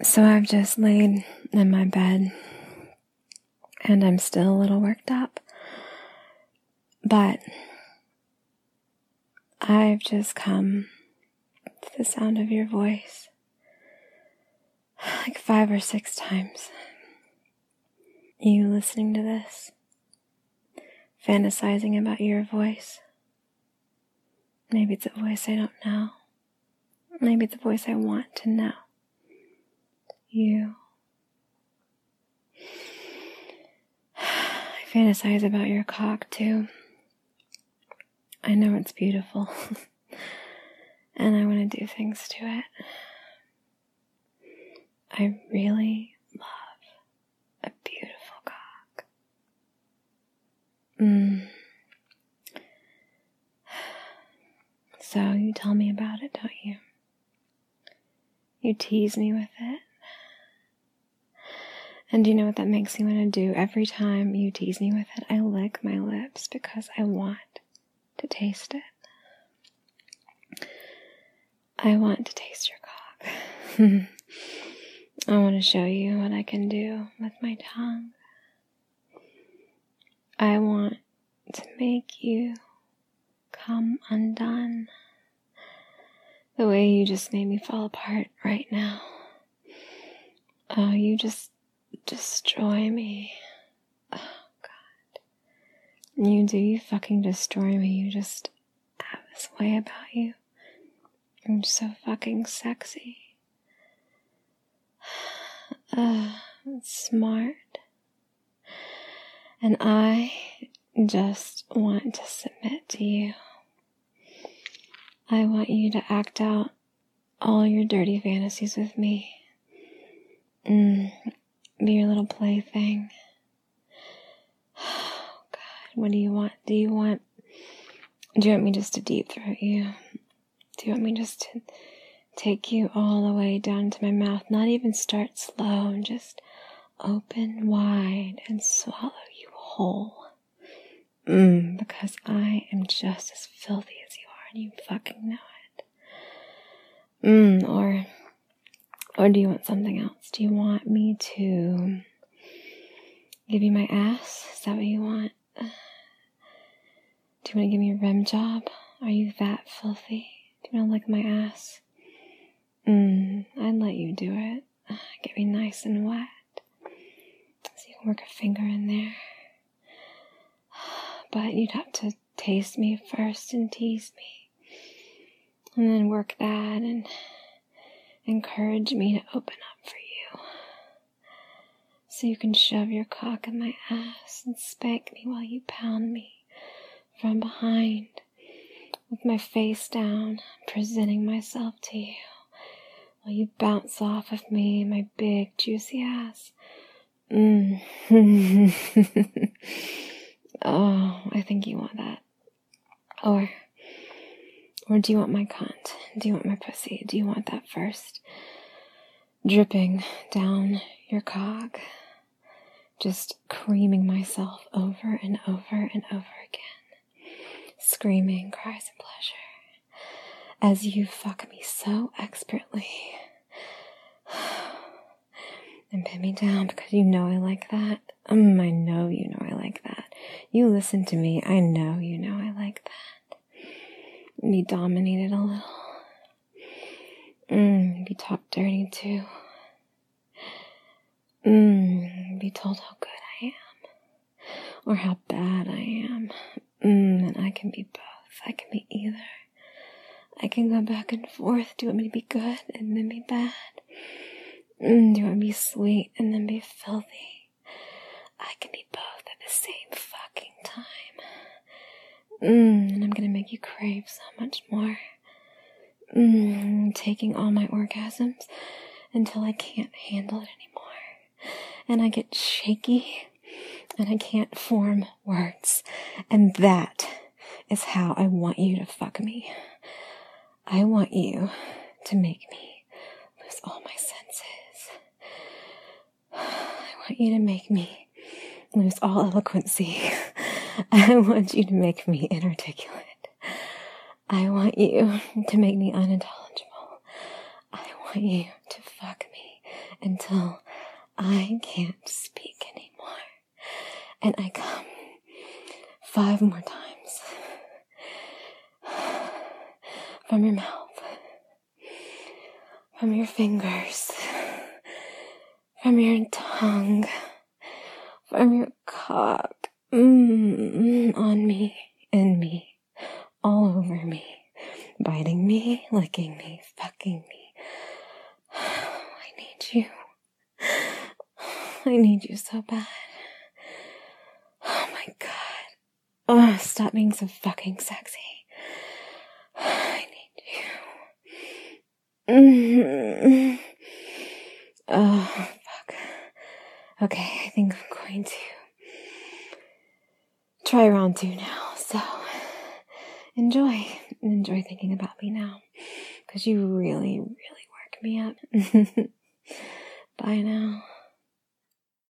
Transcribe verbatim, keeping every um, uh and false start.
So I've just laid in my bed and I'm still a little worked up, but I've just come to the sound of your voice like five or six times. You listening to this, fantasizing about your voice. Maybe it's a voice I don't know. Maybe it's a voice I want to know. You. I fantasize about your cock too. I know it's beautiful. And I want to do things to it. I really love a beautiful cock. Mm. So you tell me about it, don't you? You tease me with it. And do you know what that makes me want to do? Every time you tease me with it, I lick my lips because I want to taste it. I want to taste your cock. I want to show you what I can do with my tongue. I want to make you come undone. The way you just made me fall apart right now. Oh, you just destroy me. Oh, God. You do, you fucking destroy me. You just have this way about you. You're so fucking sexy. Uh, smart. And I just want to submit to you. I want you to act out all your dirty fantasies with me. Mm, be your little plaything. Oh, God, what do you want? Do you want, do you want me just to deep throat you? Do you want me just to take you all the way down to my mouth? Not even start slow and just open wide and swallow you whole. Mm, because I am just as filthy as you are and you fucking know it. Mm, or, or do you want something else? Do you want me to give you my ass? Is that what you want? Do you want to give me a rim job? Are you that filthy? Do you want to lick my ass? Mm, I'd let you do it. Get me nice and wet. So you can work a finger in there. But you'd have to taste me first and tease me. And then work that and encourage me to open up for you. So you can shove your cock in my ass and spank me while you pound me from behind. With my face down, presenting myself to you. While you bounce off of me, my big juicy ass. Mm. Oh, I think you want that. Or, or do you want my cunt? Do you want my pussy? Do you want that first? Dripping down your cock. Just creaming myself over and over and over again. Screaming cries of pleasure. As you fuck me so expertly. And pin me down because you know I like that. Um, I know you know I like that. You listen to me. I know you know I like that. Be dominated a little. Mm, be talked dirty too. Mm, be told how good I am. Or how bad I am. Mm, and I can be both. I can be either. I can go back and forth. Do you want me to be good and then be bad? Mm, do you want me to be sweet and then be filthy? I can be both at the same fucking time. Mm, and I'm gonna make you crave so much more. Mm, taking all my orgasms until I can't handle it anymore. And I get shaky and I can't form words. And that is how I want you to fuck me. I want you to make me lose all my senses. I want you to make me lose all eloquency. I want you to make me inarticulate. I want you to make me unintelligible. I want you to fuck me until I can't speak anymore. And I come five more times from your mouth, from your fingers, from your tongue, from your cock, mm, on me, in me, all over me, biting me, licking me, fucking me. I need you. I need you so bad. Oh my god. Oh, stop being so fucking sexy. I need you. Mm-hmm. Oh, fuck. Okay, I think I'm going to try round two now, so enjoy. Enjoy thinking about me now, because you really, really work me up. Bye now.